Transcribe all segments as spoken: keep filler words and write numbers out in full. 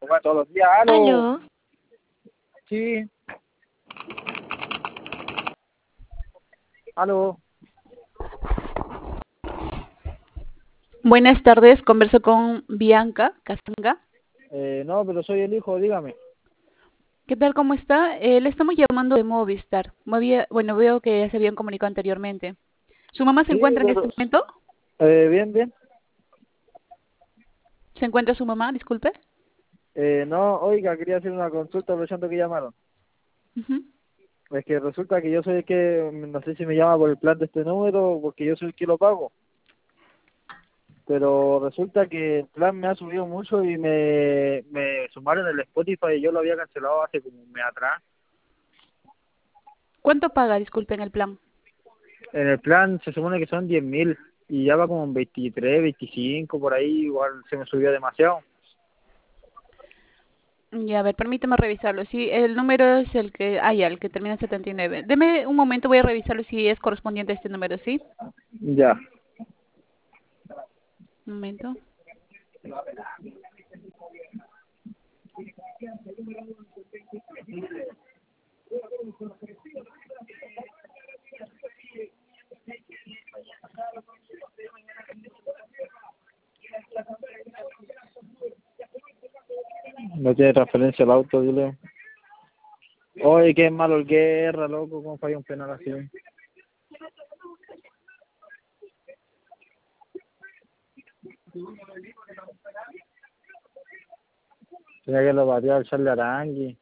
Como todos los días. ¡Aló! ¿Aló? Sí. ¿Aló? Buenas tardes, converso con Bianca Casanga. Eh, no, pero soy el hijo, dígame. ¿Qué tal, cómo está? Eh, le estamos llamando de Movistar. Movía- bueno, veo que ya se habían comunicado anteriormente. ¿Su mamá se Sí, encuentra en este pero... momento? Eh, bien, bien. ¿Se encuentra su mamá? Disculpe. Eh, no, oiga, quería hacer una consulta aprovechando que llamaron. Ujú. Es que resulta que yo soy el que, no sé si me llama por el plan de este número o porque yo soy el que lo pago. Pero resulta que el plan me ha subido mucho y me, me sumaron el Spotify y yo lo había cancelado hace como un mes atrás. ¿Cuánto paga, disculpe, en el plan? En el plan se supone que son diez mil y ya va como en veintitrés, veinticinco, por ahí, igual se me subió demasiado. Ya, a ver, permíteme revisarlo. Sí, el número es el que... Ah, ya, el que termina en setenta y nueve. Deme un momento, voy a revisarlo si es correspondiente a este número, ¿sí? Ya. Un momento. No tiene transferencia el auto, dile. Oye, qué malo el guerra, loco, cómo falla un penal así. Tenía que lo batear el Charlie Arangui.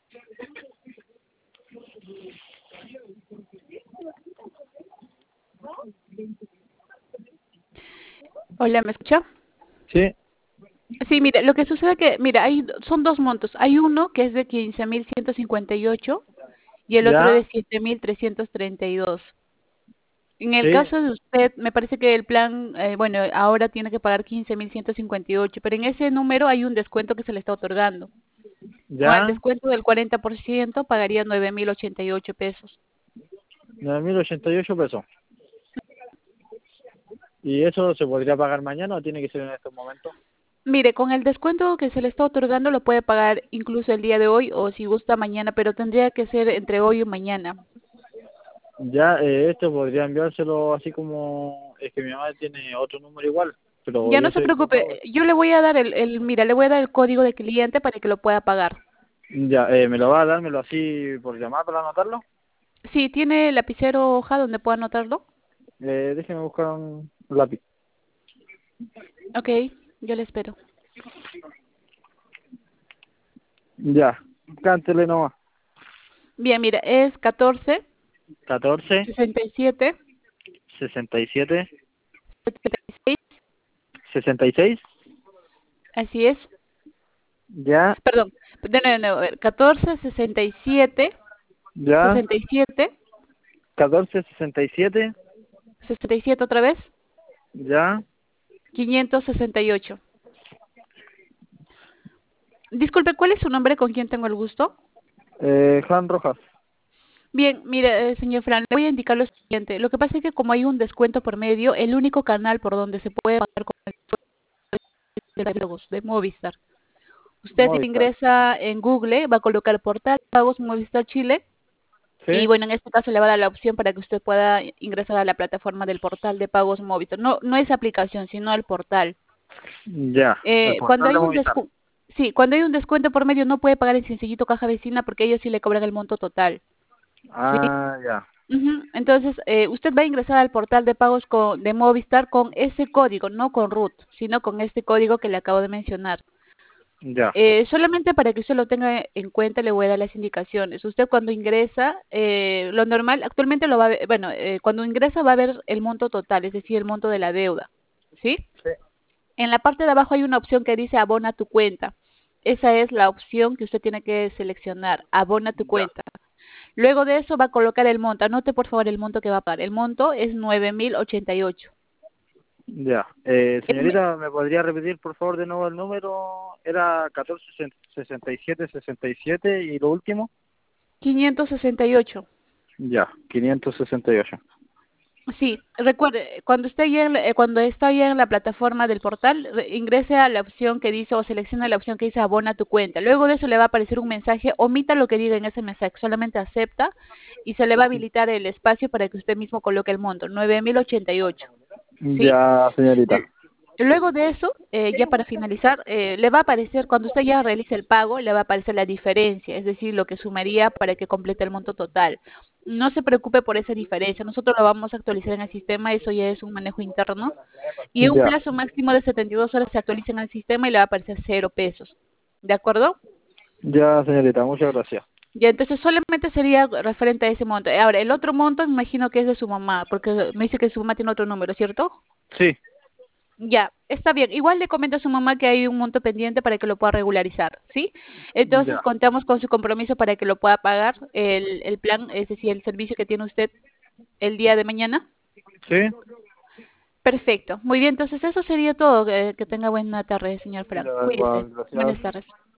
Hola, ¿me escucha? Sí, Sí, mire, lo que sucede que, mira, hay, son dos montos. Hay uno que es de quince mil ciento cincuenta y ocho y el otro de ya, siete mil trescientos treinta y dos. En el sí, caso de usted, me parece que el plan, eh, bueno, ahora tiene que pagar quince mil ciento cincuenta y ocho, pero en ese número hay un descuento que se le está otorgando. Con el ya, descuento del cuarenta por ciento pagaría nueve mil ochenta y ocho pesos. nueve mil ochenta y ocho pesos. ¿Y eso se podría pagar mañana o tiene que ser en estos momentos? Mire, con el descuento que se le está otorgando lo puede pagar incluso el día de hoy o si gusta mañana, pero tendría que ser entre hoy y mañana. Ya, eh, esto podría enviárselo así como... Es que mi mamá tiene otro número igual, pero Ya no yo se soy el que preocupe, pago. yo le voy a dar el, el, mira, le voy a dar el código de cliente para que lo pueda pagar. Ya, eh, ¿me lo va a dármelo así por llamar para anotarlo? Sí, ¿tiene lapicero o hoja donde pueda anotarlo? Eh, déjeme buscar un lápiz. Ok, yo le espero. Ya, cántele nomás. Bien, mira, es catorce, catorce, sesenta y siete, sesenta y siete, setenta y seis, sesenta y seis, así es. ya, Perdón, de nuevo, de nuevo, a ver, catorce, sesenta y siete, ya, sesenta y siete, catorce, sesenta y siete, sesenta y siete otra vez, ya, quinientos sesenta y ocho. Disculpe, ¿cuál es su nombre? ¿Con quién tengo el gusto? eh, Juan Rojas. Bien, mire, eh, señor Fran, le voy a indicar lo siguiente. Lo que pasa es que como hay un descuento por medio, el único canal por donde se puede pagar con el de pagos de Movistar. Usted Movistar. ingresa en Google, va a colocar portal pagos Movistar Chile y ¿Sí? bueno, en este caso le va a dar la opción para que usted pueda ingresar a la plataforma del portal de pagos Movistar. No, no es aplicación, sino el portal. Ya, el Eh, cuando portal hay de un Movistar. descu sí, cuando hay un descuento por medio no puede pagar en sencillito caja vecina porque ellos sí le cobran el monto total. ¿Sí? Ah, ya, Ujú. Entonces, eh, usted va a ingresar al portal de pagos con, de Movistar con ese código, no con root, sino con este código que le acabo de mencionar. ya, Eh, solamente para que usted lo tenga en cuenta, le voy a dar las indicaciones. Usted cuando ingresa, eh, lo normal, actualmente lo va a ver, bueno, eh, cuando ingresa va a ver el monto total, es decir, el monto de la deuda, ¿sí? sí, En la parte de abajo hay una opción que dice abona tu cuenta. Esa es la opción que usted tiene que seleccionar, abona tu ya, cuenta. Luego de eso va a colocar el monto. Anote por favor el monto que va a pagar. El monto es nueve mil ochenta y ocho. ya. Eh, El me- señorita, ¿me podría repetir por favor de nuevo el número? Era catorce, sesenta y siete, sesenta y siete y lo último. quinientos sesenta y ocho. Ya, quinientos sesenta y ocho. Sí, recuerde, cuando esté ya en, la- eh, cuando está ya en la plataforma del portal, re- ingrese a la opción que dice o seleccione la opción que dice abona tu cuenta. Luego de eso le va a aparecer un mensaje, omita lo que diga en ese mensaje, solamente acepta y se le va a habilitar el espacio para que usted mismo coloque el monto, nueve mil ochenta y ocho, ¿sí? Ya, señorita. L- Luego de eso, eh, ya para finalizar, eh, le va a aparecer, cuando usted ya realice el pago, le va a aparecer la diferencia, es decir, lo que sumaría para que complete el monto total. No se preocupe por esa diferencia, nosotros lo vamos a actualizar en el sistema, eso ya es un manejo interno. Y en un Ya, plazo máximo de setenta y dos horas se actualiza en el sistema y le va a aparecer cero pesos. ¿De acuerdo? ya, señorita, muchas gracias. Ya, entonces solamente sería referente a ese monto. Ahora, el otro monto me imagino que es de su mamá, porque me dice que su mamá tiene otro número, ¿cierto? Sí, Ya, está bien. Igual le comento a su mamá que hay un monto pendiente para que lo pueda regularizar, ¿sí? Entonces ya. contamos con su compromiso para que lo pueda pagar el, el plan, es decir, el servicio que tiene usted el día de mañana. Sí, Perfecto. Muy bien, entonces eso sería todo. Eh, que tenga buena tarde, señor Frank. ya, Cuídese. igual, gracias. Buenas tardes.